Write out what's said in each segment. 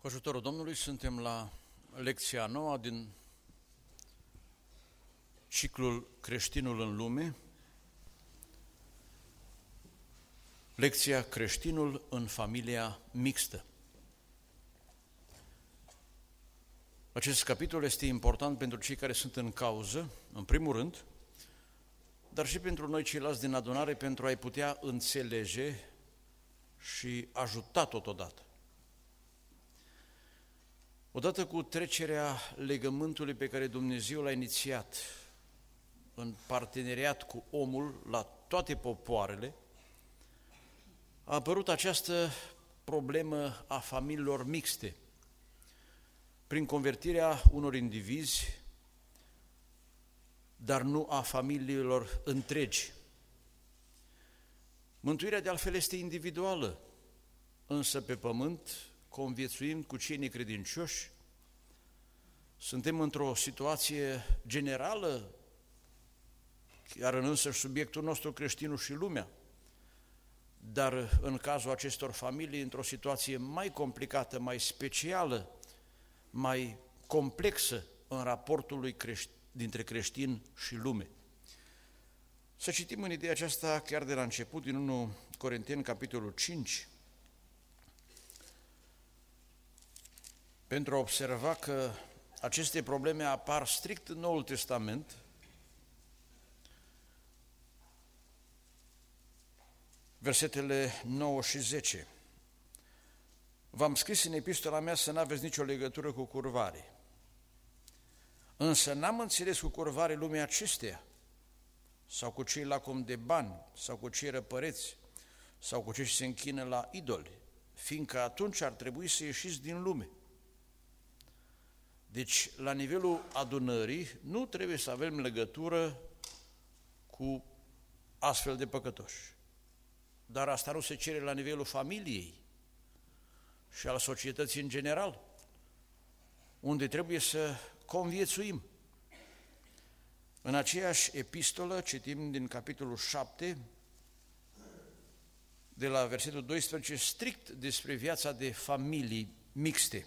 Cu ajutorul Domnului suntem la lecția nouă din ciclul Creștinul în lume, lecția Creștinul în familia mixtă. Acest capitol este important pentru cei care sunt în cauză, în primul rând, dar și pentru noi ceilalți din adunare, pentru a-i putea înțelege și ajuta totodată. Odată cu trecerea legământului pe care Dumnezeu l-a inițiat în parteneriat cu omul la toate popoarele, a apărut această problemă a familiilor mixte, prin convertirea unor indivizi, dar nu a familiilor întregi. Mântuirea de altfel este individuală, însă pe pământ conviețuim cu cei necredincioși, suntem într-o situație generală, chiar în însăși subiectul nostru creștinul și lumea, dar în cazul acestor familii, într-o situație mai complicată, mai specială, mai complexă în raportul dintre creștin și lume. Să citim în ideea aceasta chiar de la început, din 1 Corinteni, capitolul 5, pentru a observa că aceste probleme apar strict în Noul Testament, versetele 9 și 10. V-am scris în epistola mea să n-aveți nicio legătură cu curvare. Însă n-am înțeles cu curvare lumea acesteia, sau cu cei lacom de bani, sau cu cei răpăreți, sau cu cei ce se închină la idoli, fiindcă atunci ar trebui să ieșiți din lume. Deci, la nivelul adunării, nu trebuie să avem legătură cu astfel de păcătoși. Dar asta nu se cere la nivelul familiei și al societății în general, unde trebuie să conviețuim. În aceeași epistolă, citim din capitolul 7, de la versetul 12, strict despre viața de familii mixte.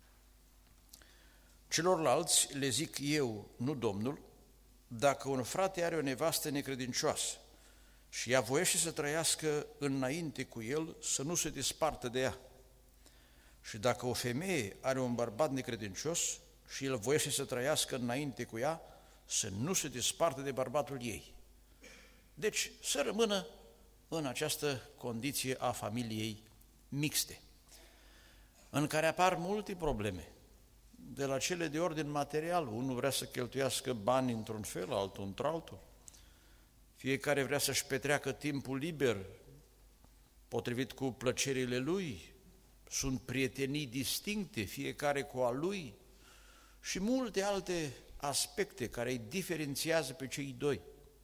Celorlalți le zic eu, nu Domnul, dacă un frate are o nevastă necredincioasă și ea voiește să trăiască înainte cu el, să nu se despartă de ea. Și dacă o femeie are un bărbat necredincios și el voiește să trăiască înainte cu ea, să nu se despartă de bărbatul ei. Deci să rămână în această condiție a familiei mixte, în care apar multe probleme, de la cele de ordin material. Unul vrea să cheltuiască bani într-un fel, altul într-altul. Fiecare vrea să-și petreacă timpul liber, potrivit cu plăcerile lui. Sunt prietenii distincte, fiecare cu a lui, și multe alte aspecte care îi diferențiază pe cei doi.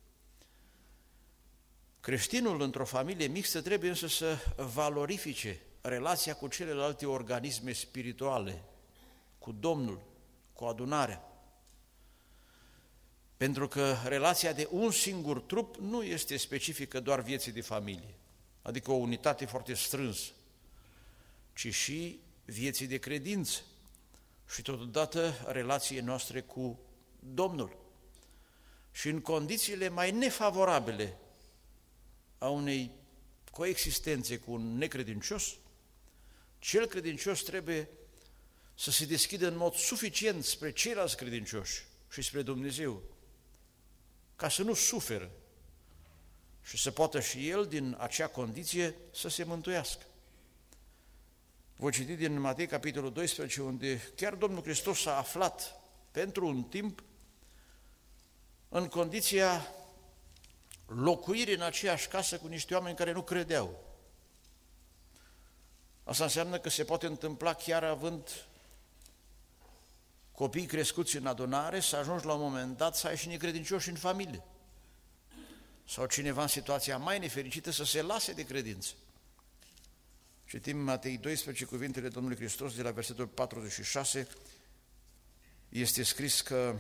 Creștinul într-o familie mixtă trebuie însă să valorifice relația cu celelalte organisme spirituale, cu Domnul, cu adunarea. Pentru că relația de un singur trup nu este specifică doar vieții de familie, adică o unitate foarte strânsă, ci și vieții de credință și totodată relației noastre cu Domnul. Și în condițiile mai nefavorabile a unei coexistențe cu un necredincios, cel credincios trebuie să se deschidă în mod suficient spre ceilalți credincioși și spre Dumnezeu, ca să nu suferă și să poată și el, din acea condiție, să se mântuiască. Voi citi din Matei, capitolul 12, unde chiar Domnul Hristos s-a aflat pentru un timp în condiția locuirii în aceeași casă cu niște oameni care nu credeau. Asta înseamnă că se poate întâmpla chiar având copii crescuți în adunare, să ajungi la un moment dat să ai și necredincioși în familie. Sau cineva în situația mai nefericită să se lase de credință. Citim Matei 12, cuvintele Domnului Hristos de la versetul 46, este scris că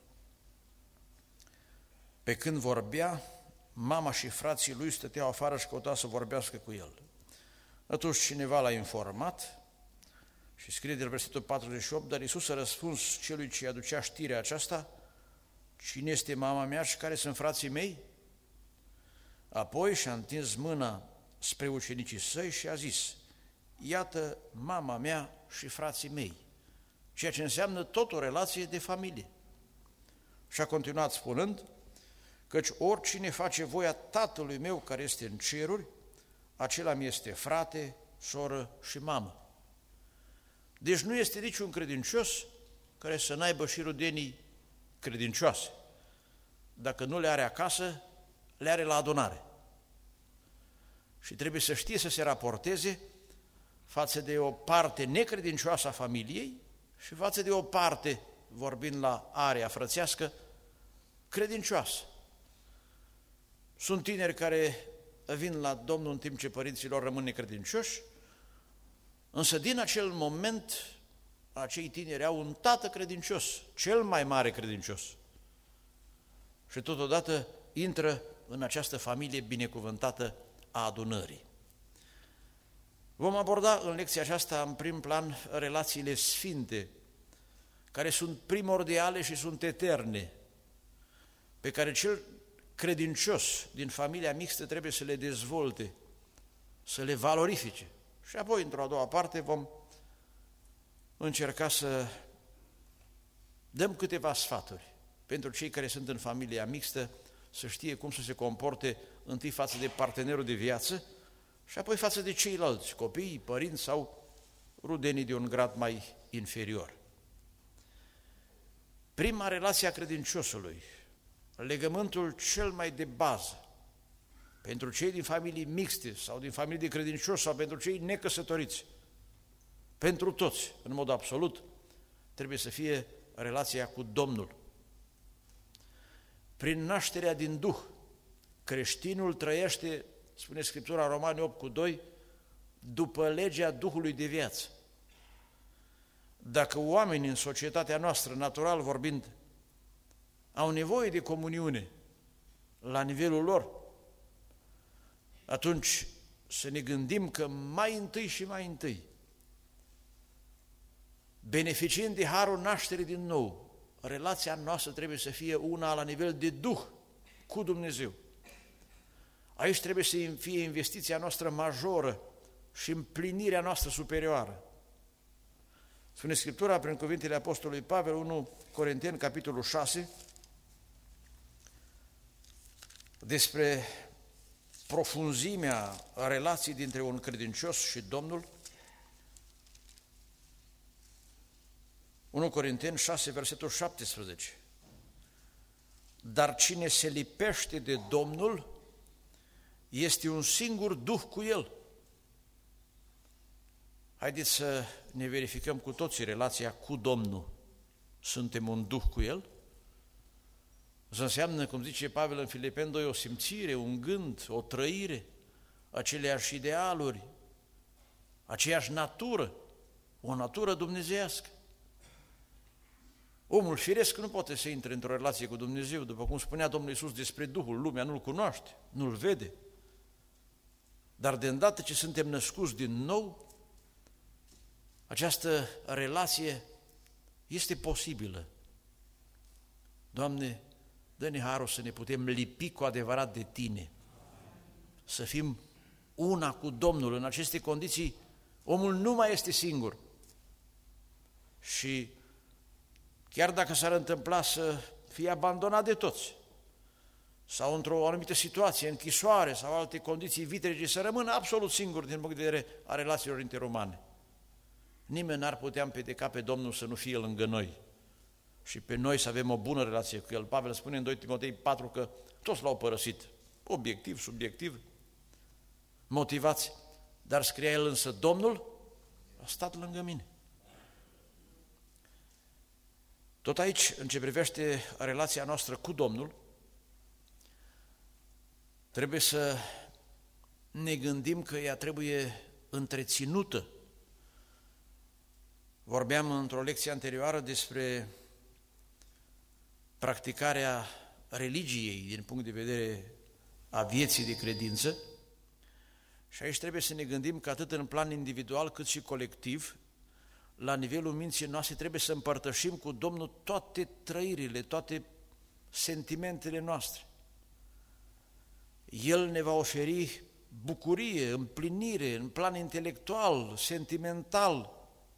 pe când vorbea, mama și frații lui stăteau afară și căutau să vorbească cu el. Atunci cineva l-a informat Și scrie de la versetul 48, dar Iisus a răspuns celui ce aducea știrea aceasta, cine este mama mea și care sunt frații mei? Apoi și-a întins mâna spre ucenicii săi și a zis, iată mama mea și frații mei, ceea ce înseamnă tot o relație de familie. Și a continuat spunând, căci oricine face voia Tatălui meu care este în ceruri, acela mi este frate, soră și mamă. Deci nu este niciun credincios care să n-aibă și rudenii credincioase. Dacă nu le are acasă, le are la adunare. Și trebuie să știe să se raporteze față de o parte necredincioasă a familiei și față de o parte, vorbind la area frățească, credincioasă. Sunt tineri care vin la Domnul în timp ce părinților rămân necredincioși, însă din acel moment acei tineri au un tată credincios, cel mai mare credincios. Și totodată intră în această familie binecuvântată a adunării. Vom aborda în lecția aceasta, în prim plan, relațiile sfinte, care sunt primordiale și sunt eterne, pe care cel credincios din familia mixtă trebuie să le dezvolte, să le valorifice. Și apoi, într-o a doua parte, vom încerca să dăm câteva sfaturi pentru cei care sunt în familia mixtă, să știe cum să se comporte întâi față de partenerul de viață și apoi față de ceilalți, copii, părinți sau rudenii de un grad mai inferior. Prima relație a credinciosului, legământul cel mai de bază, pentru cei din familii mixte sau din familii de credincioși sau pentru cei necăsătoriți, pentru toți, în mod absolut, trebuie să fie relația cu Domnul. Prin nașterea din Duh, creștinul trăiește, spune Scriptura Romani 8:2, după legea Duhului de viață. Dacă oamenii în societatea noastră, natural vorbind, au nevoie de comuniune la nivelul lor, atunci să ne gândim că mai întâi și mai întâi, beneficiind de harul nașterii din nou, relația noastră trebuie să fie una la nivel de Duh cu Dumnezeu. Aici trebuie să fie investiția noastră majoră și împlinirea noastră superioară. Spune Scriptura prin cuvintele Apostolului Pavel, 1 Corinteni, capitolul 6, despre profunzimea relației dintre un credincios și Domnul. 1 Corinteni 6, versetul 17. Dar cine se lipește de Domnul este un singur Duh cu El. Haideți să ne verificăm cu toții relația cu Domnul. Suntem un Duh cu El? Asta înseamnă, cum zice Pavel în Filipeni 2, o simțire, un gând, o trăire, aceleași idealuri, aceeași natură, o natură dumnezeiască. Omul firesc nu poate să intre într-o relație cu Dumnezeu, după cum spunea Domnul Iisus despre Duhul, lumea nu-L cunoaște, nu-L vede. Dar de îndată ce suntem născuți din nou, această relație este posibilă. Doamne, dă-ne harul să ne putem lipi cu adevărat de Tine, să fim una cu Domnul. În aceste condiții, omul nu mai este singur. Și chiar dacă s-ar întâmpla să fie abandonat de toți, sau într-o anumită situație, închisoare sau alte condiții vitrege, să rămână absolut singur din punct de vedere a relațiilor interumane, nimeni n-ar putea împiedica pe Domnul să nu fie lângă noi și pe noi să avem o bună relație cu El. Pavel spune în 2 Timotei 4 că toți L-au părăsit, obiectiv, subiectiv, motivați, dar scria el însă, Domnul a stat lângă mine. Tot aici, în ce privește relația noastră cu Domnul, trebuie să ne gândim că ea trebuie întreținută. Vorbeam într-o lecție anterioară despre practicarea religiei din punct de vedere a vieții de credință și aici trebuie să ne gândim că atât în plan individual cât și colectiv, la nivelul minții noastre, trebuie să împărtășim cu Domnul toate trăirile, toate sentimentele noastre. El ne va oferi bucurie, împlinire în plan intelectual, sentimental.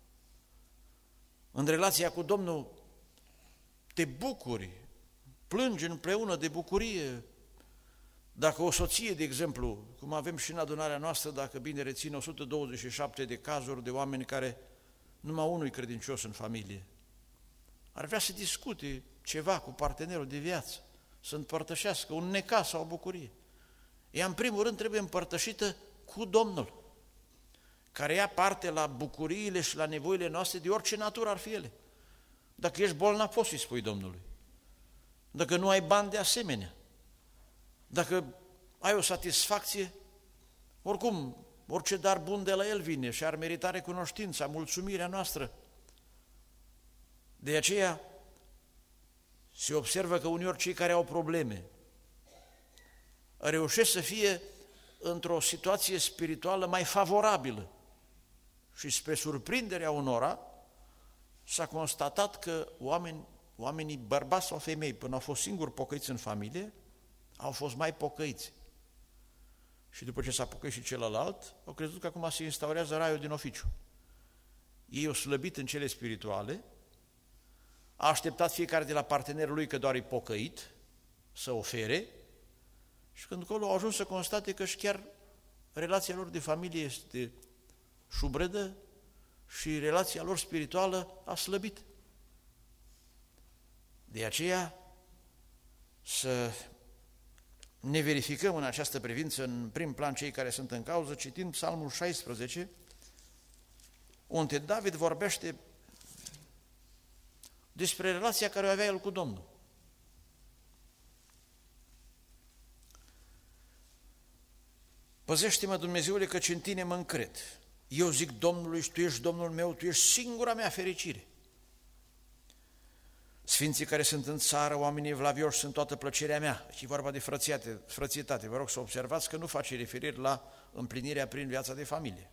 În relația cu Domnul te bucuri, plângi împreună de bucurie. Dacă o soție, de exemplu, cum avem și în adunarea noastră, dacă bine rețin, 127 de cazuri de oameni care numai unul e credincios în familie, ar vrea să discute ceva cu partenerul de viață, să împărtășească un necaz sau o bucurie. Ea, în primul rând, trebuie împărtășită cu Domnul, care ia parte la bucuriile și la nevoile noastre de orice natură ar fi ele. Dacă ești bolnav, poți să-i spui Domnului. Dacă nu ai bani, de asemenea. Dacă ai o satisfacție, oricum, orice dar bun de la El vine și ar merita recunoștința, mulțumirea noastră. De aceea se observă că uneori cei care au probleme reușesc să fie într-o situație spirituală mai favorabilă și spre surprinderea unora s-a constatat că oamenii bărbați sau femei, până au fost singuri pocăiți în familie, au fost mai pocăiți. Și după ce s-a pocăit și celălalt, au crezut că acum se instaurează raiul din oficiu. Ei au slăbit în cele spirituale, a așteptat fiecare de la partenerul lui că doar e pocăit să ofere, și când acolo au ajuns să constate că și chiar relația lor de familie este șubredă și relația lor spirituală a slăbit. De aceea să ne verificăm în această privință, în prim plan, cei care sunt în cauză, citind Psalmul 16, unde David vorbește despre relația care o avea el cu Domnul. Păzește-mă, Dumnezeule, căci în Tine mă încred. Eu zic Domnului și Tu ești Domnul meu, Tu ești singura mea fericire. Sfinții care sunt în țară, oamenii evlavioși, sunt toată plăcerea mea. Și vorba de frățietate. Vă rog să observați că nu face referiri la împlinirea prin viața de familie.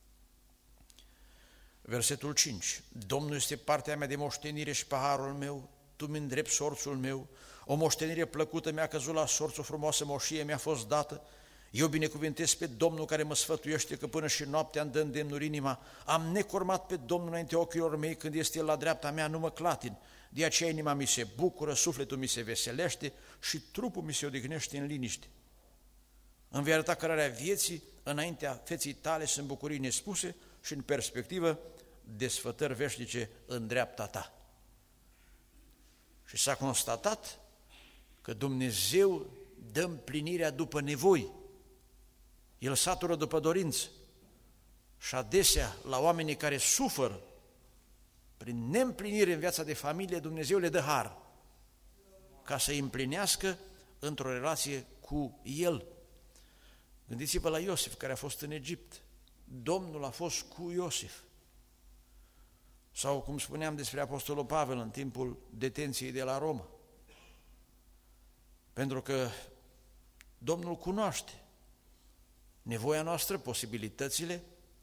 Versetul 5. Domnul este partea mea de moștenire și paharul meu, Tu mi îndrepți sorțul meu, o moștenire plăcută mi-a căzut la sorț, o frumoasă moșie mi-a fost dată. Eu binecuvântez pe Domnul care mă sfătuiește, că până și noaptea îmi dă îndemnuri inima. Am necurmat pe Domnul înainte ochilor mei, când este El la dreapta mea, nu mă clatin. De aceea inima mi se bucură, sufletul mi se veselește și trupul mi se odihnește în liniște. Îmi vei arăta cărarea vieții, înaintea feței Tale sunt bucurii nespuse și în perspectivă desfătări veșnice în dreapta Ta. Și s-a constatat că Dumnezeu dă împlinirea după nevoi. El satură după dorință. Și adesea, la oamenii care suferă prin neîmplinire în viața de familie, Dumnezeu le dă har ca să îi împlinească într-o relație cu El. Gândiți-vă la Iosif, care a fost în Egipt. Domnul a fost cu Iosif. Sau, cum spuneam despre Apostolul Pavel în timpul detenției de la Roma. Pentru că Domnul cunoaște nevoia noastră, posibilitățile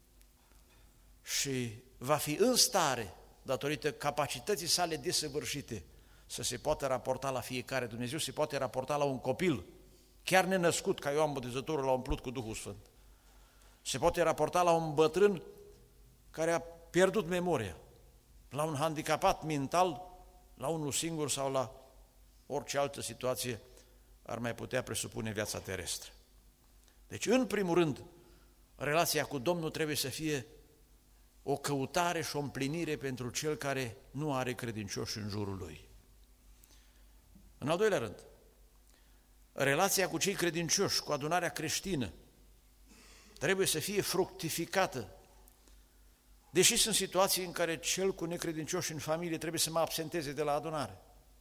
și va fi în stare, datorită capacității sale desăvârșite, să se poată raporta la fiecare. Dumnezeu se poate raporta la un copil, chiar nenăscut, ca Ioan Botezătorul l-a umplut cu Duhul Sfânt. Se poate raporta la un bătrân care a pierdut memoria, la un handicapat mental, la unul singur sau la orice altă situație ar mai putea presupune viața terestră. Deci, în primul rând, relația cu Domnul trebuie să fie o căutare și o împlinire pentru cel care nu are credincioși în jurul lui. În al doilea rând, relația cu cei credincioși, cu adunarea creștină, trebuie să fie fructificată. Deși sunt situații în care cel cu necredincioși în familie trebuie să mă absenteze de la adunare.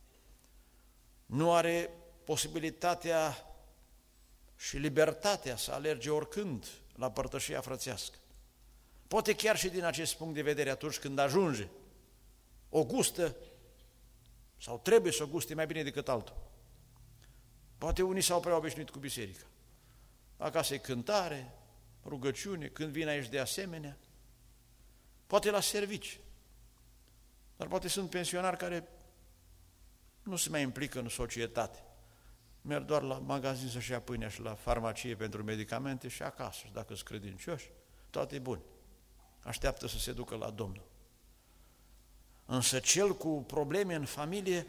Nu are posibilitatea și libertatea să alerge oricând la părtășia frățească. Poate chiar și din acest punct de vedere, atunci când ajunge, o gustă sau trebuie să o guste mai bine decât altul. Poate unii s-au prea obișnuit cu biserica. Acasă e cântare, rugăciune, când vin aici de asemenea. Poate la servici. Dar poate sunt pensionari care nu se mai implică în societate. Merg doar la magazin să-și ia pâinea și la farmacie pentru medicamente și acasă. Și dacă sunt credincioși, toate e bun. Așteaptă să se ducă la Domnul. Însă cel cu probleme în familie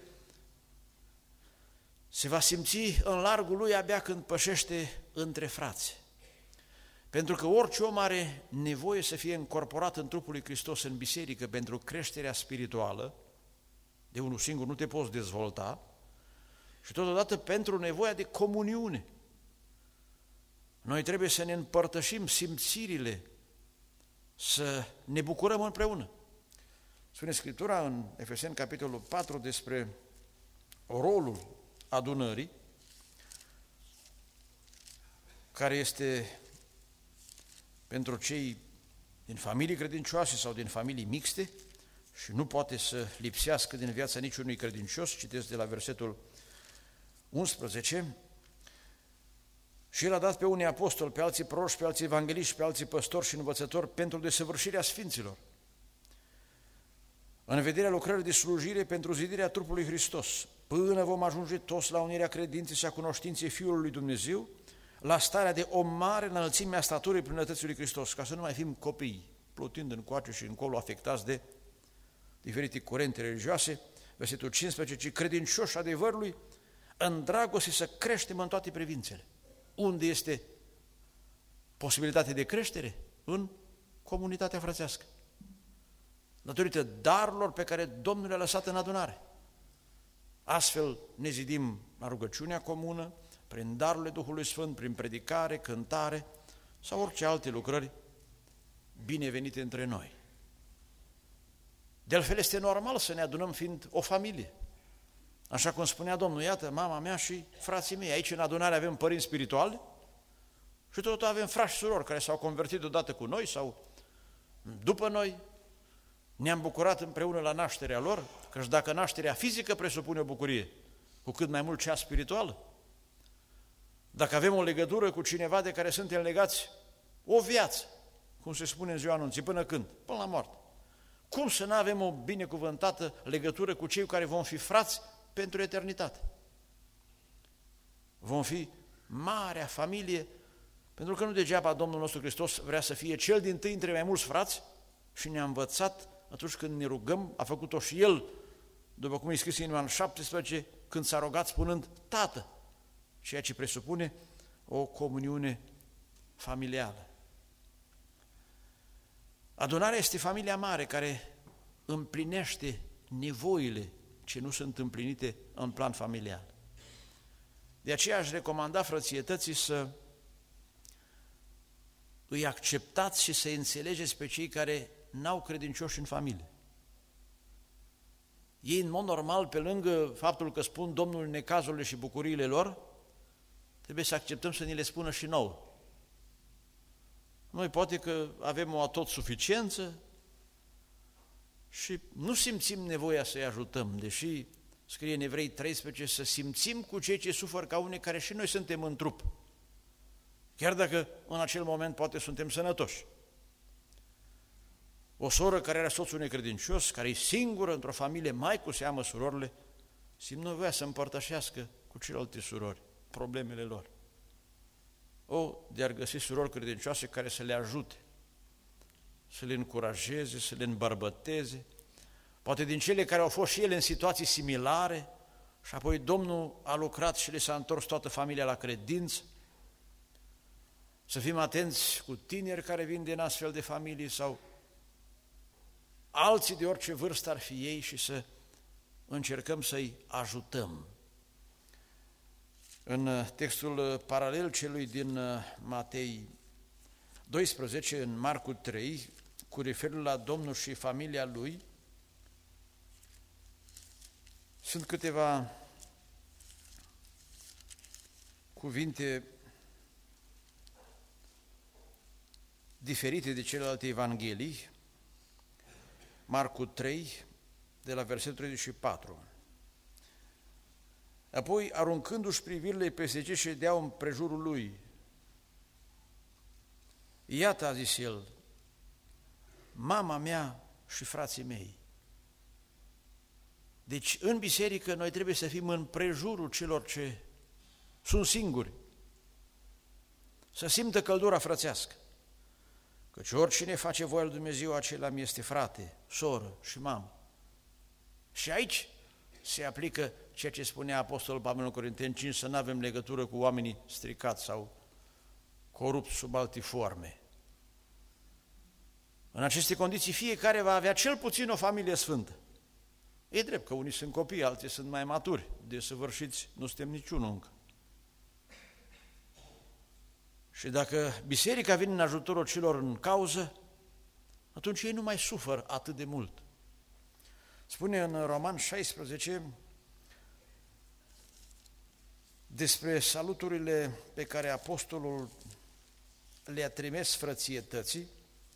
se va simți în largul lui abia când pășește între frați. Pentru că orice om are nevoie să fie încorporat în trupul lui Hristos în biserică pentru creșterea spirituală, de unul singur nu te poți dezvolta, și totodată pentru nevoia de comuniune. Noi trebuie să ne împărtășim simțirile, să ne bucurăm împreună. Spune Scriptura în Efeseni, capitolul 4, despre rolul adunării, care este pentru cei din familii credincioase sau din familii mixte și nu poate să lipsească din viața niciunui credincios. Citesc de la versetul 11. Și El a dat pe unii apostoli, pe alții proroși, pe alții evangeliști, pe alții păstori și învățători pentru desăvârșirea sfinților, în vederea lucrării de slujire pentru zidirea trupului Hristos, până vom ajunge toți la unirea credinței și a cunoștinței Fiului lui Dumnezeu, la starea de o mare înălțime a staturii plinătății lui Hristos, ca să nu mai fim copii, plutind încoace și încolo, afectați de diferite curente religioase. Versetul 15, ci credincioși adevărului, în dragoste să creștem în toate privințele. Unde este posibilitatea de creștere? În comunitatea frățească. Datorită darurilor pe care Domnul le-a lăsat în adunare. Astfel ne zidim la rugăciunea comună, prin darurile Duhului Sfânt, prin predicare, cântare sau orice alte lucrări binevenite între noi. De altfel este normal să ne adunăm fiind o familie. Așa cum spunea Domnul, iată, mama mea și frații mei, aici în adunare avem părinți spirituali și tot avem frați și surori care s-au convertit odată cu noi sau după noi. Ne-am bucurat împreună la nașterea lor, căci dacă nașterea fizică presupune o bucurie, cu cât mai mult cea spirituală. Dacă avem o legătură cu cineva de care suntem legați o viață, cum se spune în ziua anunții, până când? Până la moarte. Cum să nu avem o binecuvântată legătură cu cei care vom fi frați pentru eternitate? Vom fi marea familie, pentru că nu degeaba Domnul nostru Hristos vrea să fie cel dintâi între mai mulți frați și ne-a învățat atunci când ne rugăm, a făcut-o și El, după cum e scris în Ioan 17, când s-a rugat spunând Tată, ceea ce presupune o comuniune familială. Adunarea este familia mare care împlinește nevoile ce nu sunt împlinite în plan familial. De aceea aș recomanda frățietății să îi acceptați și să înțelegeți pe cei care n-au credincioși în familie. Ei, în mod normal, pe lângă faptul că spun Domnul necazurile și bucuriile lor, trebuie să acceptăm să ni le spună și nouă. Noi poate că avem o atotsuficiență și nu simțim nevoia să-i ajutăm, deși scrie în Evrei 13 să simțim cu cei ce suferă ca unii care și noi suntem în trup, chiar dacă în acel moment poate suntem sănătoși. O soră care are soțul necredincios, care e singură într-o familie, mai cu seamă surorile, simt nevoia să împărtășească cu celelalte surori problemele lor. De-ar găsi surori credincioase care să le ajute, să le încurajeze, să le îmbărbăteze, poate din cele care au fost și ele în situații similare și apoi Domnul a lucrat și le s-a întors toată familia la credință. Să fim atenți cu tineri care vin din astfel de familii sau alții de orice vârstă ar fi ei și să încercăm să-i ajutăm. În textul paralel celui din Matei 12, în Marcu 3, cu referire la Domnul și familia Lui, sunt câteva cuvinte diferite de celelalte evanghelii. Marcu 3, de la versetul 34. Apoi, aruncându-și privirile peste ce ședeau împrejurul lui, iată, a zis el, mama mea și frații mei. Deci în biserică noi trebuie să fim în prejurul celor ce sunt singuri, să simtă căldura frățească. Căci oricine face voia lui Dumnezeu, acela mi este frate, soră și mamă. Și aici se aplică ceea ce spunea Apostolul Pavel în Corinteni 5, să nu avem legătură cu oamenii stricați sau corupți sub alte forme. În aceste condiții fiecare va avea cel puțin o familie sfântă. E drept că unii sunt copii, alții sunt mai maturi, desăvârșiți, nu suntem niciunul încă. Și dacă biserica vine în ajutorul celor în cauză, atunci ei nu mai suferă atât de mult. Spune în Roman 16 despre saluturile pe care apostolul le-a trimis frățietății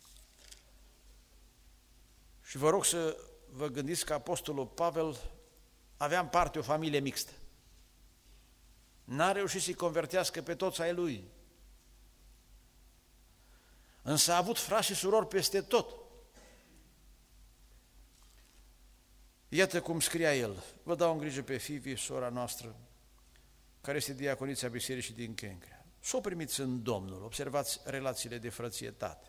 și vă rog să vă gândiți că apostolul Pavel avea în parte o familie mixtă. N-a reușit să-i convertească pe toți ai lui, însă a avut frați și surori peste tot. Iată cum scria el: vă dau în grijă pe Fivie, sora noastră, care este diaconița bisericii din Kencrea. Să o primiți în Domnul, observați relațiile de frățietate.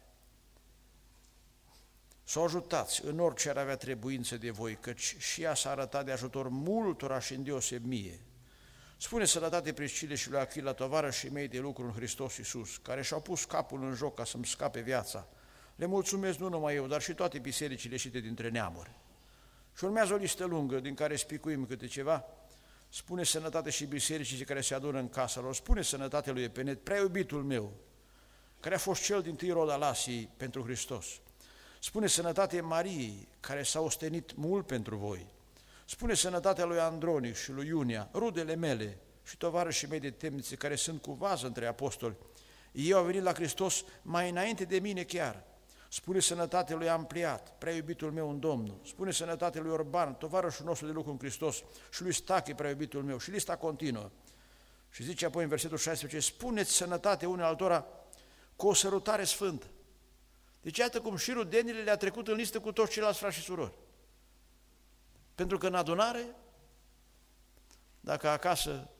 Să o ajutați în orice ar avea trebuință de voi, căci și ea s-a arătat de ajutor multora și îndeoseb mie. Spune sănătate Priscile și lui Achila, tovarășii mei de lucru în Hristos Iisus, care și-au pus capul în joc ca să-mi scape viața. Le mulțumesc nu numai eu, dar și toate bisericile ieșite dintre neamuri. Și urmează o listă lungă, din care spicuim câte ceva. Spune sănătate și bisericii care se adună în casa lor. Spune sănătate lui Epenet, prea iubitul meu, care a fost cel dintâi rod al Asiei pentru Hristos. Spune sănătate Mariei, care s-a ostenit mult pentru voi. Spune sănătatea lui Andronic și lui Iunia, rudele mele și tovarășii mei de temnițe, care sunt cu vază între apostoli. Ei au venit la Hristos mai înainte de mine chiar. Spune sănătatea lui Ampliat, prea iubitul meu în Domnul. Spune sănătatea lui Orban, tovarășul nostru de lucru în Hristos, și lui Stache, prea iubitul meu. Și lista continuă. Și zice apoi în versetul 16, spuneți sănătate unei altora cu o sărutare sfântă. Deci iată cum și rudenile le-a trecut în listă cu toți ceilalți frați și surori. Pentru că în adunare, dacă acasă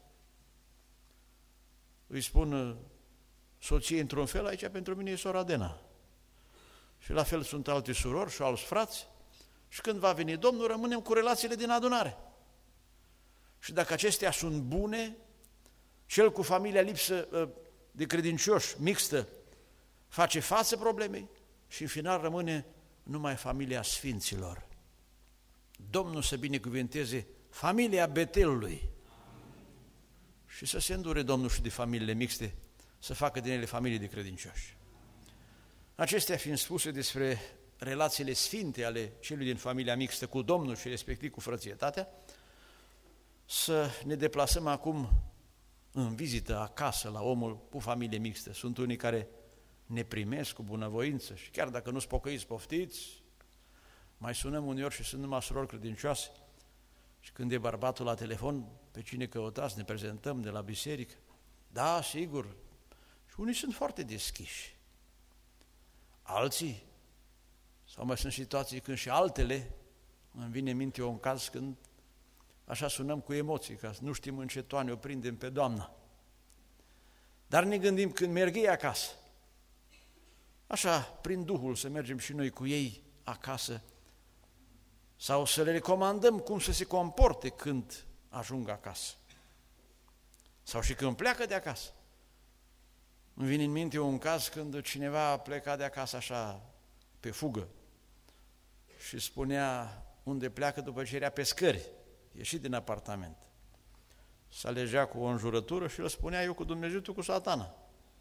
îi spun soției într-un fel, aici pentru mine e sora Dena. Și la fel sunt alte surori și alți frați. Și când va veni Domnul, rămânem cu relațiile din adunare. Și dacă acestea sunt bune, cel cu familia lipsă de credincioși, mixtă, face față problemei și în final rămâne numai familia sfinților. Domnul să binecuvinteze familia Betelului și să se îndure Domnul și de familiile mixte, să facă din ele familii de credincioși. Acestea fiind spuse despre relațiile sfinte ale celui din familia mixtă cu Domnul și respectiv cu frățietatea, să ne deplasăm acum în vizită acasă la omul cu familie mixtă. Sunt unii care ne primesc cu bunăvoință și chiar dacă nu-s pocăiți, poftiți, mai sunăm uneori și sunt numai surori credincioase și când e bărbatul la telefon, pe cine căutați, ne prezentăm de la biserică. Da, sigur, și unii sunt foarte deschiși. Alții, sau mai sunt situații când și altele, îmi vine în minte un caz când așa sunăm cu emoții, ca nu știm în ce toane o prindem pe Doamna. Dar ne gândim când merg ei acasă, așa, prin Duhul, să mergem și noi cu ei acasă, sau să le recomandăm cum să se comporte când ajung acasă, sau și când pleacă de acasă. Îmi vine în minte un caz când cineva a plecat de acasă așa, pe fugă, și spunea unde pleacă după ce era pe scări, ieșit din apartament. Se alegea cu o înjurătură și el spunea, eu cu Dumnezeu, tu cu Satana.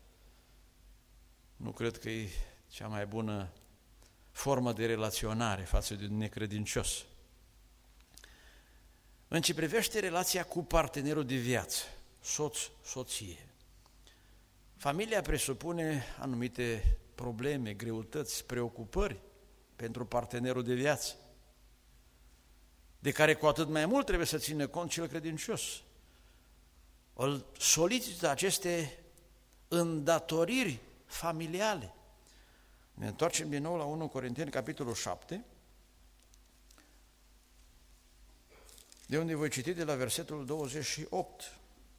Nu cred că e cea mai bună formă de relaționare față de un necredincios. În ce privește relația cu partenerul de viață, soț-soție, familia presupune anumite probleme, greutăți, preocupări pentru partenerul de viață, de care cu atât mai mult trebuie să țină cont cel credincios. Îl solicită aceste îndatoriri familiale. Ne întoarcem din nou la 1 Corinteni, capitolul 7, de unde voi citi de la versetul 28.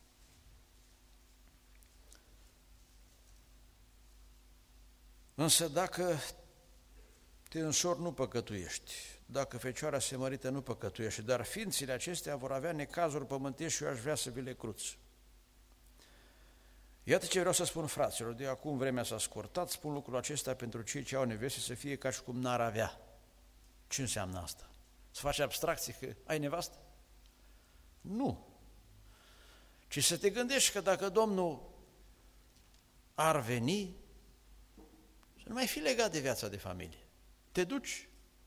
Însă dacă te însori, nu păcătuiești, dacă fecioara se mărită, nu păcătuiești, dar ființele acestea vor avea necazuri pământești și eu aș vrea să vi le cruț. Iată ce vreau să spun, fraților, de acum vremea s-a scurtat, spun lucrul acesta pentru cei ce au neveste să fie ca și cum n-ar avea. Ce înseamnă asta? Să faci abstracție că ai nevastă? Nu. Ci să te gândești că dacă Domnul ar veni, să nu mai fi legat de viața de familie. Te duci.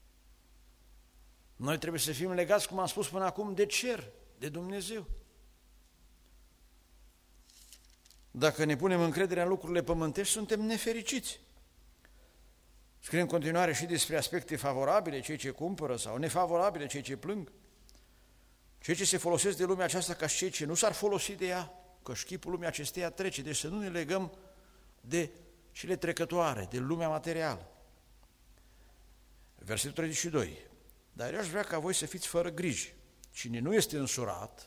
Noi trebuie să fim legați, cum am spus până acum, de cer, de Dumnezeu. Dacă ne punem încrederea în lucrurile pământești, suntem nefericiți. Scrie în continuare și despre aspecte favorabile, cei ce cumpără, sau nefavorabile, cei ce plâng. Cei ce se folosesc de lumea aceasta ca și cei ce nu s-ar folosi de ea, că chipul lumii acesteia trece, deci să nu ne legăm de cele trecătoare, de lumea materială. Versetul 32. Dar eu aș vrea ca voi să fiți fără griji. Cine nu este însurat,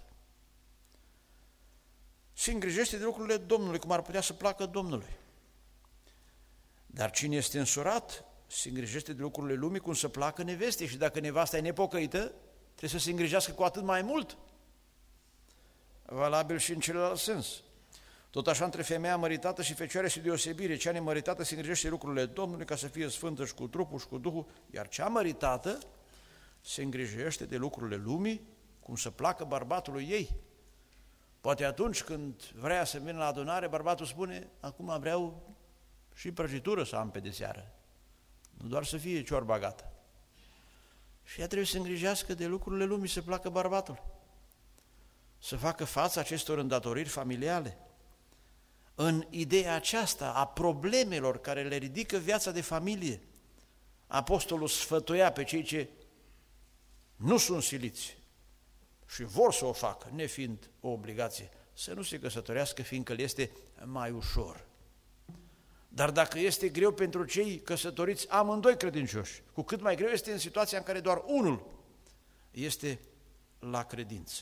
se îngrijește de lucrurile Domnului, cum ar putea să placă Domnului. Dar cine este însurat, se îngrijește de lucrurile lumii, cum să placă nevestei. Și dacă nevasta e nepocăită, trebuie să se îngrijească cu atât mai mult. Valabil și în celălalt sens. Tot așa, între femeia măritată și fecioarea este deosebire. Cea nemăritată se îngrijește de lucrurile Domnului ca să fie sfântă și cu trupul și cu Duhul, iar cea măritată se îngrijește de lucrurile lumii, cum să placă bărbatului ei. Poate atunci când vrea să vină la adunare, bărbatul spune, acum vreau și prăjitură să am pe deseară, nu doar să fie ciorba gata. Și ea trebuie să se îngrijească de lucrurile lumii, să placă bărbatul, să facă față acestor îndatoriri familiale. În ideea aceasta a problemelor care le ridică viața de familie, apostolul sfătuia pe cei ce nu sunt siliți și vor să o facă, nefiind o obligație, să nu se căsătorească, fiindcă le este mai ușor. Dar dacă este greu pentru cei căsătoriți amândoi credincioși, cu cât mai greu este în situația în care doar unul este la credință.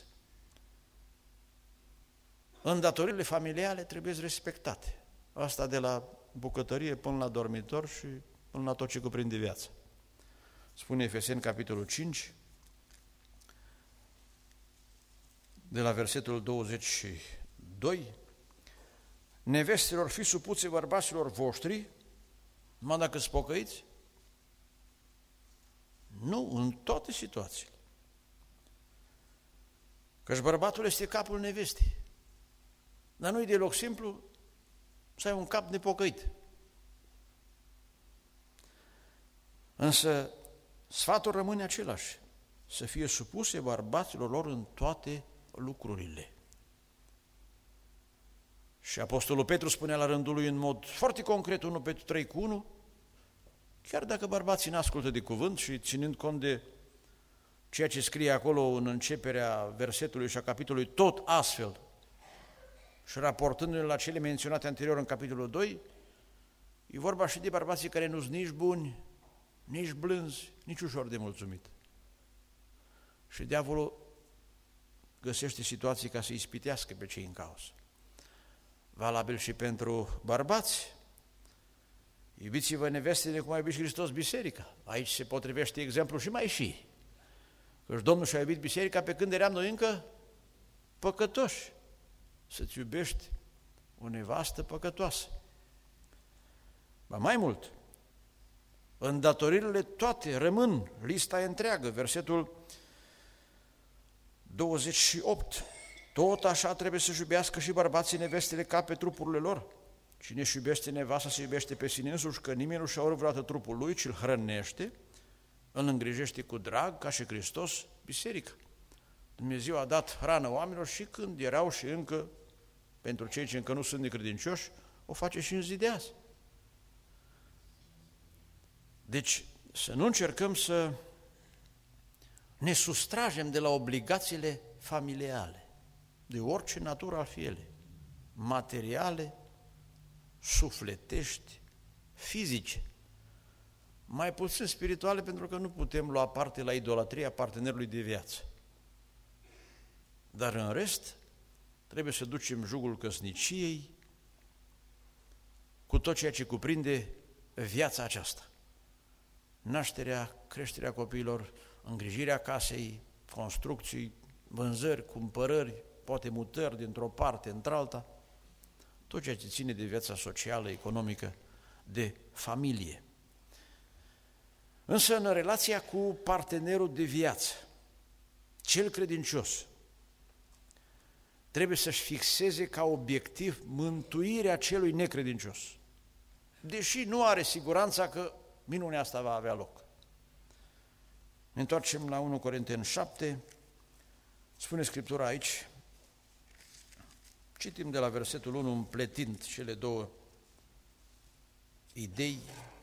Îndatoririle familiale trebuie respectate. Asta de la bucătărie până la dormitor și până la tot ce cuprinde viața. Spune Efeseni, capitolul 5, de la versetul 22, nevestelor fi supuțe bărbaților voștri, numai dacă sunt pocăiți? Nu, în toate situațiile. Căci bărbatul este capul nevestei. Dar nu-i deloc simplu să ai un cap nepocăit. Însă sfatul rămâne același, să fie supuse bărbaților lor în toate lucrurile. Și apostolul Petru spunea la rândul lui în mod foarte concret, 1 Petru 3:1, chiar dacă bărbații n-ascultă de cuvânt și ținând cont de ceea ce scrie acolo în începerea versetului și a capitolului, tot astfel, și raportându-ne la cele menționate anterior în capitolul 2, e vorba și de bărbații care nu sunt nici buni, nici blânzi, nici ușor de mulțumit. Și diavolul găsește situații ca să ispitească pe cei în cauză. Valabil și pentru bărbați. Iubiți-vă nevestele cum a iubit Hristos biserica. Aici se potrivește exemplu și mai și. Căci Domnul și-a iubit biserica pe când eram noi încă păcătoși. Să-ți iubești o nevastă păcătoasă. Ba mai mult, îndatoririle toate rămân, lista e întreagă, versetul 28. Tot așa trebuie să-și iubească și bărbații nevestele ca pe trupurile lor. Cine își iubește nevasta se iubește pe sine însuși, că nimeni nu și-a urât vreodată trupul lui, ci îl hrănește, îl îngrijește cu drag, ca și Hristos, biserica. Dumnezeu a dat hrană oamenilor și când erau și încă, pentru cei ce încă nu sunt necredincioși, o face și în zi de azi. Deci să nu încercăm să ne sustragem de la obligațiile familiale, de orice natură ar fi ele, materiale, sufletești, fizice, mai puțin spirituale, pentru că nu putem lua parte la idolatria partenerului de viață. Dar în rest, trebuie să ducem jugul căsniciei cu tot ceea ce cuprinde viața aceasta. Nașterea, creșterea copiilor, îngrijirea casei, construcții, vânzări, cumpărări, poate mutări dintr-o parte într-alta, tot ceea ce ține de viața socială, economică, de familie. Însă în relația cu partenerul de viață, cel credincios, trebuie să-și fixeze ca obiectiv mântuirea celui necredincios, deși nu are siguranța că minunea asta va avea loc. Ne întoarcem la 1 Corinteni 7, spune Scriptura aici, citim de la versetul 1, împletind cele două idei.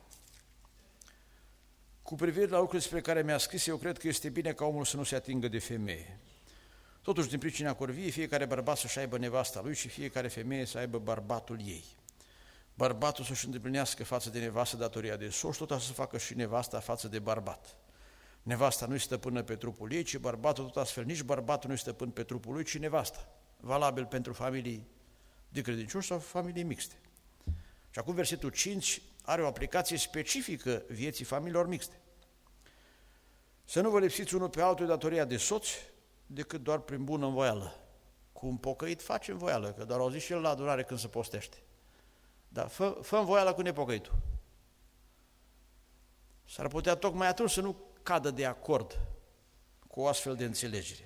Cu privire la lucrurile despre care mi-a scris, eu cred că este bine ca omul să nu se atingă de femeie. Totuși, din pricina corviei, fiecare bărbat să-și aibă nevasta lui și fiecare femeie să aibă bărbatul ei. Bărbatul să-și îndeplinească față de nevastă datoria de soț, tot așa să facă și nevasta față de bărbat. Nevasta nu-i stăpână pe trupul ei, ci bărbatul tot astfel, nici bărbatul nu-i stăpân pe trupul lui, ci nevasta. Valabil pentru familii de credincioși sau familii mixte. Și acum versetul 5 are o aplicație specifică vieții familiilor mixte. Să nu vă lipsiți unul pe altul datoria de soț, decât doar prin bună învoială. Cu un pocăit face învoială, că doar au zis și el la adunare când se postește. Dar fă învoială cu nepocăitul. S-ar putea tocmai atunci să nu cadă de acord cu o astfel de înțelegere.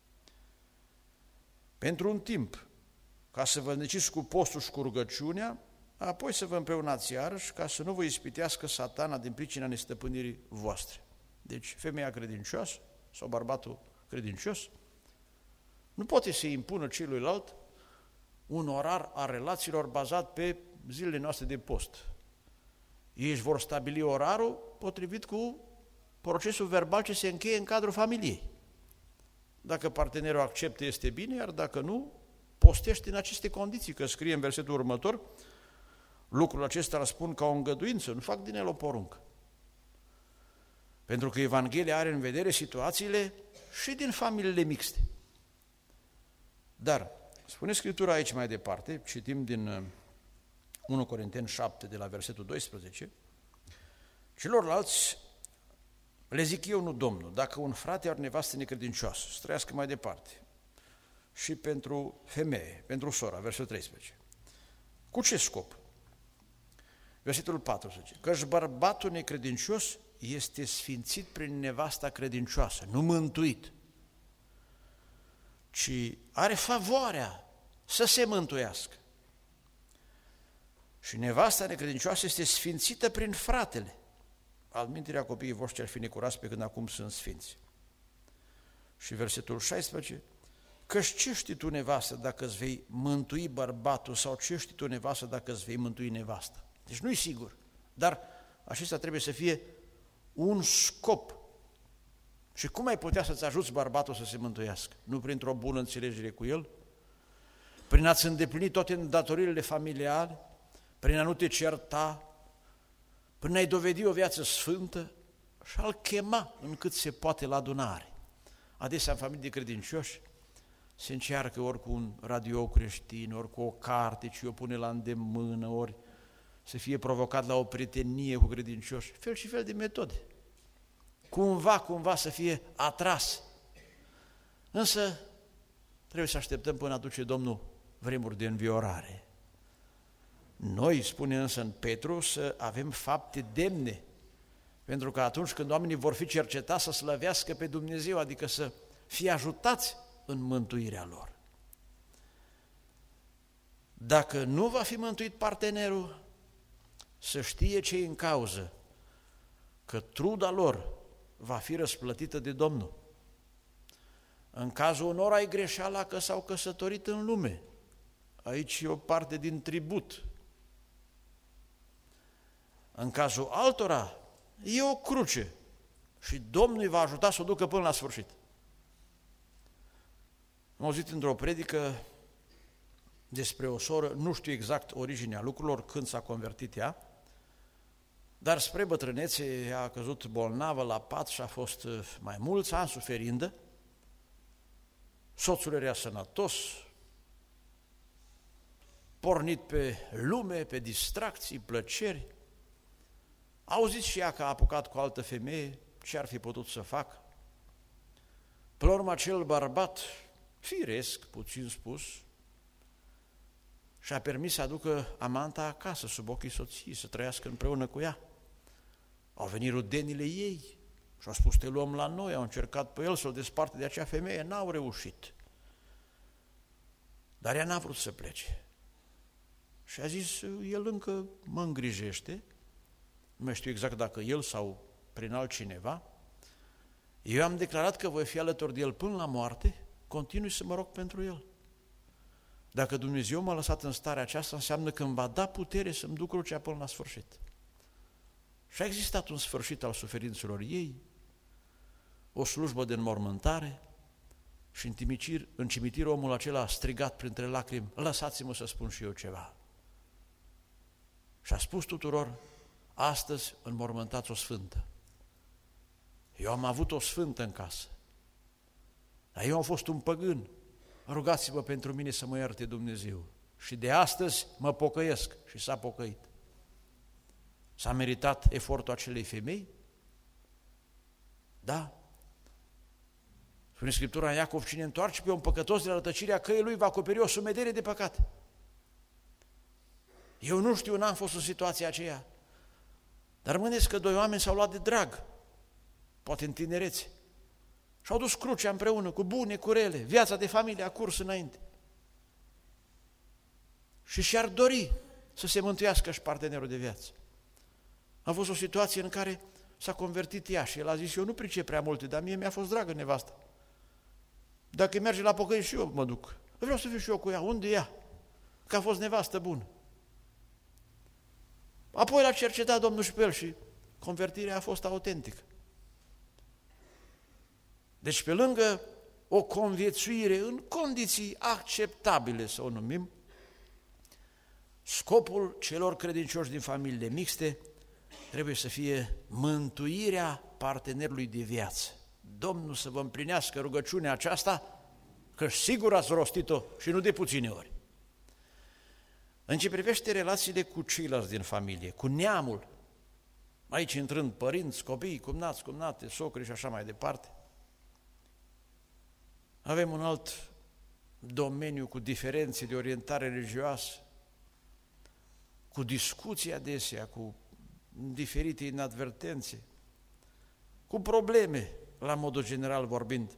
Pentru un timp, ca să vă îndeciți cu postul și cu rugăciunea, apoi să vă împreunați iarăși, ca să nu vă ispitească Satana din pricina nestăpânirii voastre. Deci, femeia credincioasă sau bărbatul credincios nu poate să impună celuilalt un orar a relațiilor bazat pe zilele noastre de post. Ei își vor stabili orarul potrivit cu procesul verbal ce se încheie în cadrul familiei. Dacă partenerul acceptă, este bine, iar dacă nu, postește în aceste condiții, că scrie în versetul următor, lucrul acesta îl spun ca o îngăduință, nu fac din el o poruncă. Pentru că Evanghelia are în vedere situațiile și din familiile mixte. Dar, spune Scriptura aici mai departe, citim din 1 Corinteni 7, de la versetul 12, celorlalți le zic eu, nu Domnul, dacă un frate are nevastă necredincioasă, să trăiască mai departe, și pentru femeie, pentru sora, versetul 13. Cu ce scop? Versetul 14. Căci bărbatul necredincios este sfințit prin nevasta credincioasă, nu mântuit, ci are favoarea să se mântuiască. Și nevasta necredincioasă este sfințită prin fratele. Altminterea copiii voștri ar fi necurați pe când acum sunt sfinți. Și versetul 16, căci ce știi tu, nevastă, dacă îți vei mântui bărbatul sau ce știi tu, nevastă, dacă îți vei mântui nevasta? Deci nu-i sigur, dar acesta trebuie să fie un scop. Și cum ai putea să-ți ajuți bărbatul să se mântuiască? Nu printr-o bună înțelegere cu el? Prin a-ți îndeplini toate îndatoririle familiale? Prin a nu te certa? Prin a-i dovedi o viață sfântă? Și a-l chema încât se poate la adunare. Adesea în familii de credincioși se încearcă ori cu un radio creștin, ori cu o carte, ci o pune la îndemână, ori să fie provocat la o prietenie cu credincioși, fel și fel de metode. Cumva să fie atras. Însă trebuie să așteptăm până aduce Domnul vremuri de înviorare. Noi, spune însă în Petru, să avem fapte demne, pentru că atunci când oamenii vor fi cercetați să slăvească pe Dumnezeu, adică să fie ajutați în mântuirea lor. Dacă nu va fi mântuit partenerul, să știe ce-i în cauză, că truda lor va fi răsplătită de Domnul. În cazul unora e greșeala că s-au căsătorit în lume. Aici e o parte din tribut. În cazul altora e o cruce și Domnul îi va ajuta să o ducă până la sfârșit. Am auzit într-o predică despre o soră, nu știu exact originea lucrurilor, când s-a convertit ea, dar spre bătrânețe a căzut bolnavă la pat și a fost mai mulți ani suferindă soțul era sănătos, pornit pe lume, pe distracții, plăceri. A auzit și ea că a apucat cu altă femeie, ce ar fi putut să facă. Până la urmă, acel bărbat, firesc, puțin spus, și-a permis să aducă amanta acasă, sub ochii soției, să trăiască împreună cu ea. Au venit rudenile ei și au spus, te luăm la noi, au încercat pe el să-l desparte de acea femeie, n-au reușit. Dar ea n-a vrut să plece. Și a zis, el încă mă îngrijește, nu mai știu exact dacă el sau prin altcineva, eu am declarat că voi fi alături de el până la moarte, continui să mă rog pentru el. Dacă Dumnezeu m-a lăsat în starea aceasta, înseamnă că îmi va da putere să-mi duc crucea până la sfârșit. Și a existat un sfârșit al suferințelor ei, o slujbă de înmormântare și în cimitir omul acela a strigat printre lacrimi, lăsați-mă să spun și eu ceva. Și a spus tuturor, astăzi înmormântați o sfântă. Eu am avut o sfântă în casă, dar eu am fost un păgân. Rugați-vă pentru mine să mă ierte Dumnezeu. Și de astăzi mă pocăiesc. Și s-a pocăit. S-a meritat efortul acelei femei? Da. Spune Scriptura în Iacov, cine întoarce pe un păcătos de la rătăcirea căii lui va acoperi o sumedenie de păcate. Eu nu știu, n-am fost în situația aceea. Dar mândesc că doi oameni s-au luat de drag, poate în tinerețe, și-au dus crucea împreună, cu bune, cu rele, viața de familie a curs înainte. Și și-ar dori să se mântuiască și partenerul de viață. A fost o situație în care s-a convertit ea și el a zis, eu nu pricep prea multe, dar mie mi-a fost dragă nevasta. Dacă merge la pocăi și eu mă duc. Vreau să fiu și eu cu ea. Unde e ea? Că a fost nevastă bună. Apoi l-a cercetat Domnul și pe el și convertirea a fost autentică. Deci pe lângă o conviețuire în condiții acceptabile, să o numim, scopul celor credincioși din familiile mixte trebuie să fie mântuirea partenerului de viață. Domnul să vă împlinească rugăciunea aceasta, că sigur ați rostit-o și nu de puține ori. În ce privește relațiile cu ceilalți din familie, cu neamul, aici intrând părinți, copii, cumnați, cumnate, socri și așa mai departe, avem un alt domeniu cu diferențe de orientare religioasă, cu discuții adesea, cu diferite inadvertențe, cu probleme, la modul general vorbind.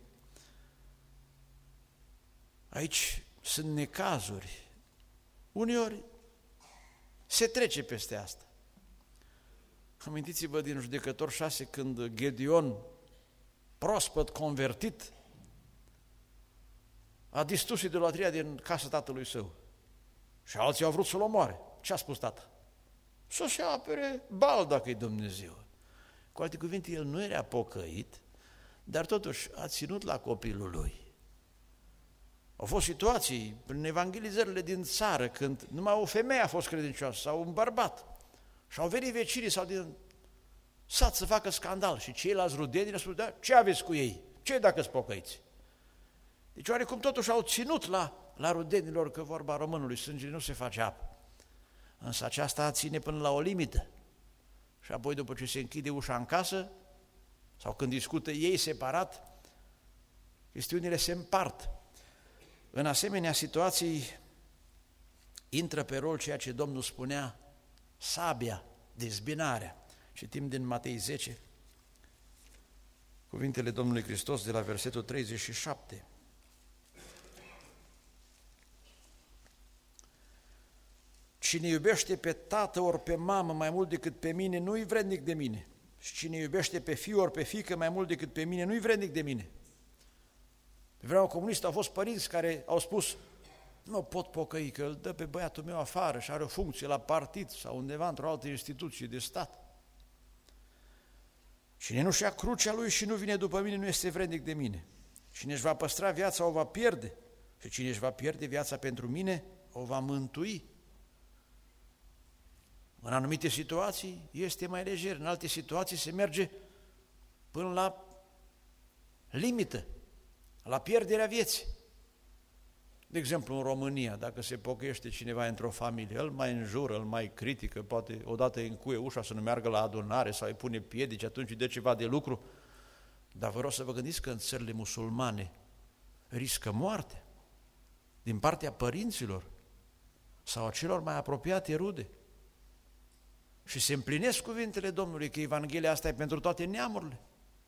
Aici sunt necazuri. Uneori se trece peste asta. Amintiți-vă din Judecători 6, când Gedeon, proaspăt convertit, a distrus idolatria din casa tatălui său. Și alții au vrut să-l omoare. Ce a spus tata? Să se apere Baal dacă e Dumnezeu. Cu alte cuvinte, el nu era pocăit, dar totuși a ținut la copilul lui. Au fost situații prin evangelizările din țară, când numai o femeie a fost credincioasă sau un bărbat și au venit vecinii sau din sat să facă scandal și ceilalți rudeni le spun, da, ce aveți cu ei? Ce dacă-s pocăiți? Deci oarecum totuși au ținut la rudenilor, că vorba românului, sângele nu se face apă. Însă aceasta ține până la o limită. Și apoi după ce se închide ușa în casă, sau când discută ei separat, chestiunile se împart. În asemenea situații intră pe rol ceea ce Domnul spunea, sabia, dezbinarea. Citim din Matei 10, cuvintele Domnului Hristos de la versetul 37. Cine iubește pe tată ori pe mamă mai mult decât pe mine, nu-i vrednic de mine. Și cine iubește pe fiu ori pe fiică mai mult decât pe mine, nu-i vrednic de mine. Pe vremea comunistă au fost părinți care au spus, nu pot pocăi, că îl dă pe băiatul meu afară și are o funcție la partid sau undeva într-o altă instituție de stat. Cine nu-și ia crucea lui și nu vine după mine, nu este vrednic de mine. Cine își va păstra viața, o va pierde. Și cine își va pierde viața pentru mine, o va mântui. În anumite situații este mai lejer, în alte situații se merge până la limită, la pierderea vieții. De exemplu, în România, dacă se pocăiește cineva într-o familie, îl mai înjură, îl mai critică, poate odată îi încuie ușa să nu meargă la adunare sau îi pune piedici, atunci îi dă ceva de lucru. Dar vă rog să vă gândiți că în țările musulmane riscă moarte din partea părinților sau a celor mai apropiate rude. Și se împlinesc cuvintele Domnului că Evanghelia asta e pentru toate neamurile.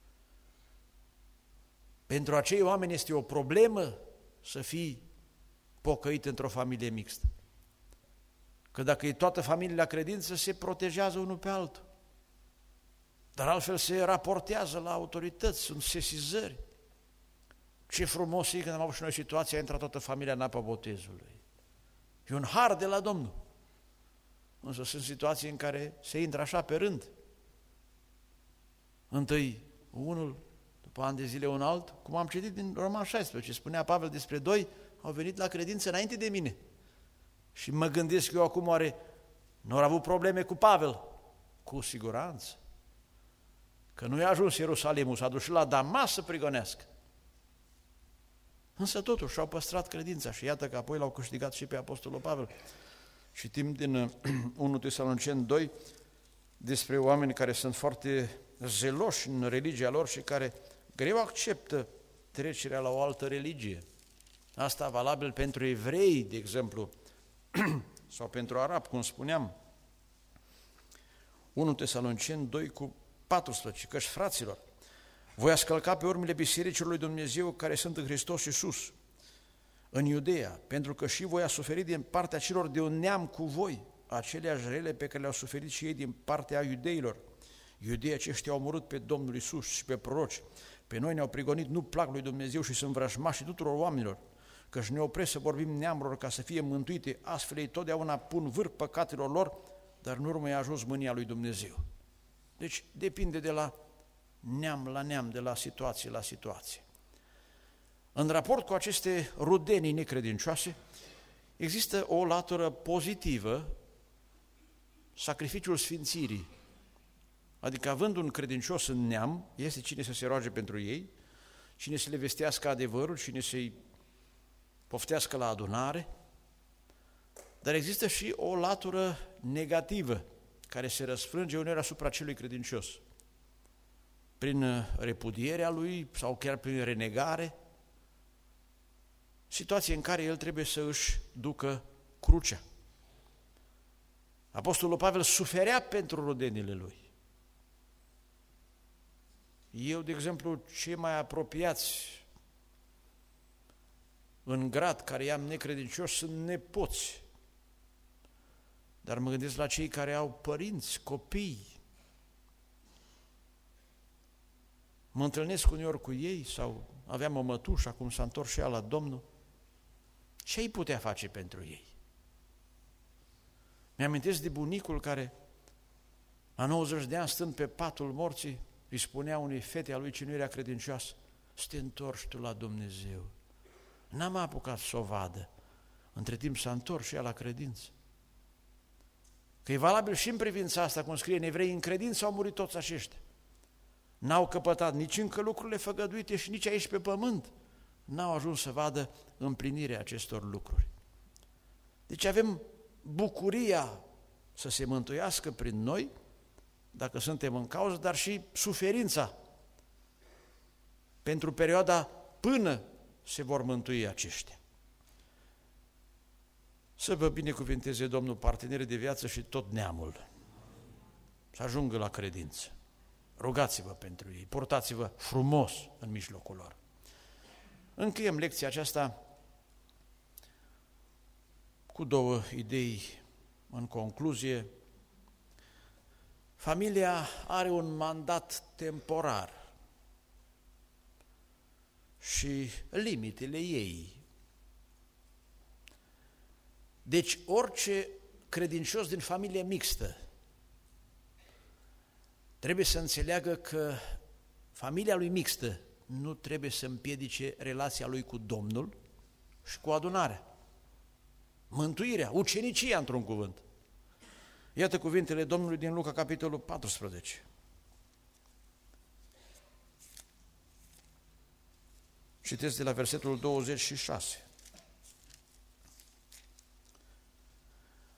Pentru acei oameni este o problemă să fii pocăit într-o familie mixtă. Că dacă e toată familia la credință, se protejează unul pe altul. Dar altfel se raportează la autorități, sunt sesizări. Ce frumos e când am avut și noi situația, a intrat toată familia în apa botezului. E un har de la Domnul. Însă sunt situații în care se intră așa pe rând. Întâi unul, după ani de zile un alt, cum am citit din Roman 16, spunea Pavel despre doi, au venit la credință înainte de mine. Și mă gândesc eu acum, oare nu au avut probleme cu Pavel? Cu siguranță. Că nu i-a ajuns Ierusalimul, s-a dus și la Damas să prigonească. Însă totuși și-au păstrat credința și iată că apoi l-au câștigat și pe Apostolul Pavel. Citim din 1 Tesaloniceni 2 despre oameni care sunt foarte zeloși în religia lor și care greu acceptă trecerea la o altă religie. Asta valabil pentru evrei, de exemplu, sau pentru arabi, cum spuneam. 1 Tesaloniceni 2 cu 14, căci fraților, voi ați călca pe urmele bisericilor lui Dumnezeu care sunt în Hristos Iisus, în Iudeea, pentru că și voi ați suferit din partea celor de un neam cu voi, aceleași rele pe care le-au suferit și ei din partea iudeilor. Iudeii aceștia au omorât pe Domnul Iisus și pe proroci. Pe noi ne-au prigonit, nu plac lui Dumnezeu și sunt vrăjmașii tuturor oamenilor, căci ne opresc să vorbim neamurilor ca să fie mântuite, astfel ei totdeauna pun vârf păcatelor lor, dar în urmă i-a ajuns mânia lui Dumnezeu. Deci depinde de la neam la neam, de la situație la situație. În raport cu aceste rudenii necredincioase, există o latură pozitivă, sacrificiul sfințirii. Adică având un credincios în neam, este cine să se roage pentru ei, cine să le vestească adevărul, cine să-i poftească la adunare, dar există și o latură negativă care se răsfrânge uneori asupra celui credincios, prin repudierea lui sau chiar prin renegare, situație în care el trebuie să își ducă crucea. Apostolul Pavel suferea pentru rudenile lui. Eu, de exemplu, cei mai apropiați în grad care i-am necredincioși sunt nepoți. Dar mă gândesc la cei care au părinți, copii. Mă întâlnesc uneori cu ei sau aveam o mătușă, acum s-a întors și ea la Domnul. Ce îi putea face pentru ei? Mi-amintesc de bunicul care, la 90 de ani, stând pe patul morții, îi spunea unei fete a lui ce nu era credincioasă, să te întorci tu la Dumnezeu. N-am apucat să o vadă. Între timp s-a întors și ea la credință. Că e valabil și în privința asta, cum scrie în Evrei, în credință au murit toți aceștia. N-au căpătat nici încă lucrurile făgăduite și nici aici pe pământ. N-au ajuns să vadă împlinirea acestor lucruri. Deci avem bucuria să se mântuiască prin noi, dacă suntem în cauză, dar și suferința pentru perioada până se vor mântui aceștia. Să vă binecuvinteze Domnul partenerii de viață și tot neamul, să ajungă la credință. Rugați-vă pentru ei, purtați-vă frumos în mijlocul lor. Încheiem lecția aceasta cu două idei în concluzie. Familia are un mandat temporar și limitele ei. Deci orice credincios din familie mixtă trebuie să înțeleagă că familia lui mixtă nu trebuie să împiedice relația lui cu Domnul și cu adunarea. Mântuirea, ucenicia într-un cuvânt. Iată cuvintele Domnului din Luca, capitolul 14. Citesc de la versetul 26.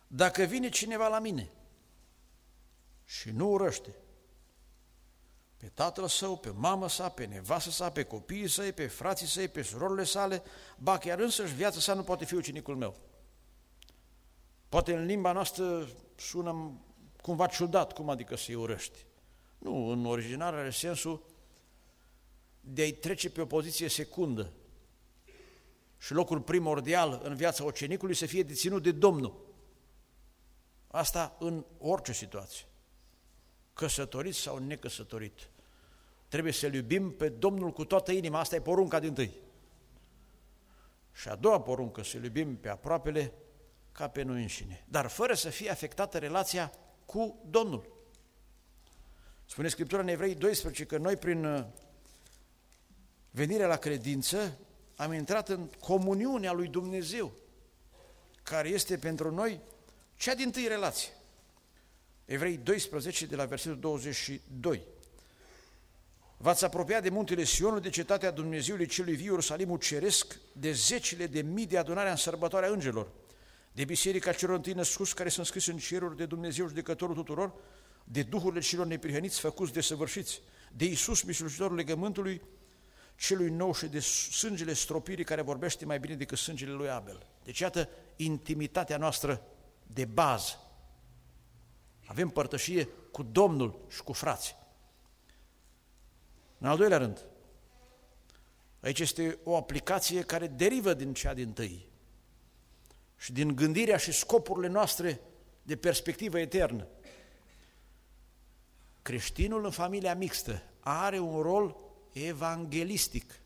Dacă vine cineva la mine și nu urăște pe tatăl său, pe mama sa, pe nevastă sa, pe copiii săi, pe frații săi, pe surorile sale, ba chiar însăși viața sa, nu poate fi ucenicul meu. Poate în limba noastră sună cumva ciudat, cum adică să-i urăști? Nu, în original are sensul de a-i trece pe o poziție secundă și locul primordial în viața ucenicului să fie deținut de Domnul. Asta în orice situație, căsătorit sau necăsătorit. Trebuie să-L iubim pe Domnul cu toată inima, asta e porunca dintâi. Și a doua poruncă, să-L iubim pe aproapele ca pe noi înșine, dar fără să fie afectată relația cu Domnul. Spune Scriptura în Evrei 12 că noi prin venirea la credință am intrat în comuniunea lui Dumnezeu, care este pentru noi cea dintâi relație. Evrei 12 de la versetul 22. V-ați apropiat de muntele Sionul, de cetatea Dumnezeului celui viu, Ierusalimul ceresc, de zecile de mii de adunarea în sărbătoarea îngerilor, de biserica celor întâi născuți care sunt scrise în ceruri, de Dumnezeu judecătorul tuturor, de duhurile celor neprihăniți făcuți desăvârșiți, de Iisus, mijlocitorul legământului celui nou și de sângele stropirii care vorbește mai bine decât sângele lui Abel. Deci iată intimitatea noastră de bază. Avem părtășie cu Domnul și cu frații. În al doilea rând, aici este o aplicație care derivă din cea dintâi și din gândirea și scopurile noastre de perspectivă eternă. Creștinul în familia mixtă are un rol evanghelistic.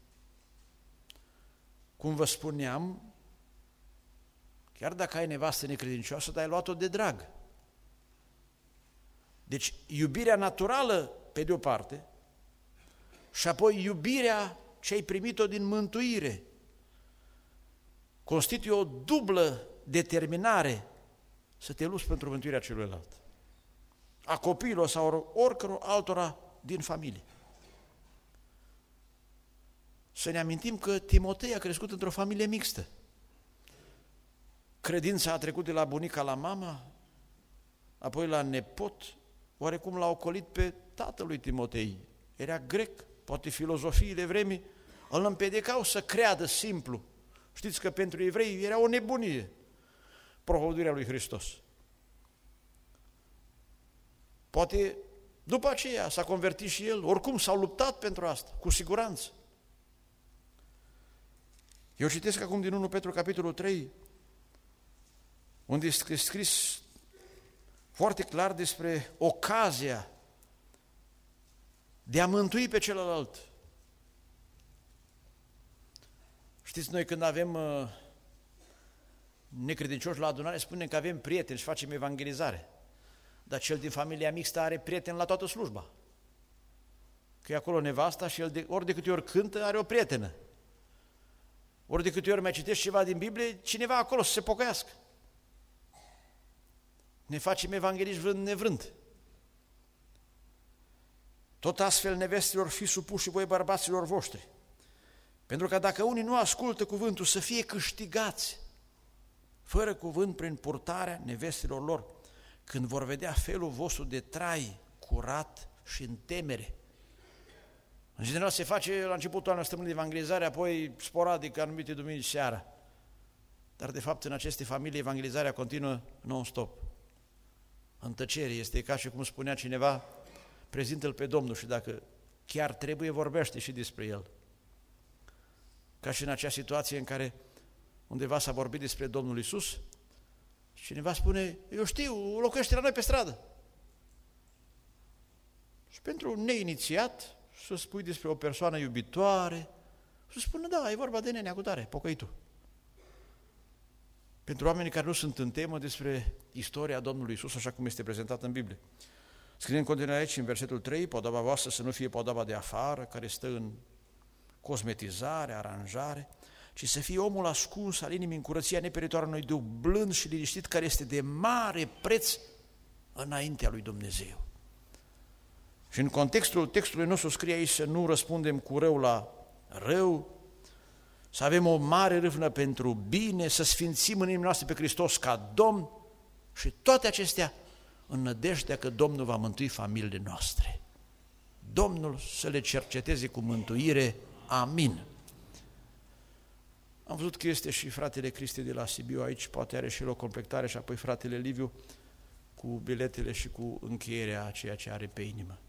Cum vă spuneam, chiar dacă ai nevastă necredincioasă, dar ai luat-o de drag. Deci iubirea naturală pe de o parte și apoi iubirea ce ai primit-o din mântuire constituie o dublă determinare să te lupți pentru mântuirea celuilalt, a copiilor sau oricăror altora din familie. Să ne amintim că Timotei a crescut într-o familie mixtă. Credința a trecut de la bunica la mama, apoi la nepot, oarecum l-a ocolit pe tatălui Timotei. Era grec, poate filozofiile vremii îl împiedicau să creadă simplu. Știți că pentru evrei era o nebunie propovăduirea lui Hristos. Poate după aceea s-a convertit și el, oricum s-au luptat pentru asta, cu siguranță. Eu citesc acum din 1 Petru, capitolul 3, unde este scris foarte clar despre ocazia de a mântui pe celălalt. Știți, noi când avem necredincioși la adunare, spunem că avem prieteni și facem evangelizare. Dar cel din familia mixtă are prieten la toată slujba. Că e acolo nevasta și el ori de câte ori cântă, are o prietenă. Ori de câte ori mai citești ceva din Biblie, cineva acolo să se pocăiască. Ne facem evangheliști vrând nevrând. Tot astfel, nevestelor, fi supuși voi bărbaților voștri. Pentru că dacă unii nu ascultă cuvântul, să fie câștigați fără cuvânt prin purtarea nevestelor lor, când vor vedea felul vostru de trai curat și în temere. În general se face la începutul anului săptămânii de evangelizare, apoi sporadic anumite duminici seara. Dar de fapt în aceste familii evangelizarea continuă non-stop. În tăcere, este ca și cum spunea cineva, prezintă-L pe Domnul și dacă chiar trebuie, vorbește și despre El. Ca și în acea situație în care undeva s-a vorbit despre Domnul Iisus și cineva spune, eu știu, locuiește la noi pe stradă. Și pentru un neinițiat să spui despre o persoană iubitoare, să spună, da, e vorba de nenea cu tare, pocăitul. Pentru oamenii care nu sunt în temă despre istoria Domnului Iisus, așa cum este prezentată în Biblie. Scrie în continuare aici, în versetul 3, podoaba voastră să nu fie podoaba de afară, care stă în cosmetizare, aranjare, ci să fie omul ascuns al inimii în curăția neperitoare a unui Duh blând și liniștit, care este de mare preț înaintea lui Dumnezeu. Și în contextul textului nostru scrie aici să nu răspundem cu rău la rău, să avem o mare râvnă pentru bine, să sfințim în inimile noastre pe Hristos ca Domn Și toate acestea în nădejdea că Domnul va mântui familiile noastre. Domnul să le cerceteze cu mântuire. Amin. Am văzut că este și fratele Cristi de la Sibiu aici, poate are și el o completare, și apoi fratele Liviu cu biletele și cu încheierea a ceea ce are pe inimă.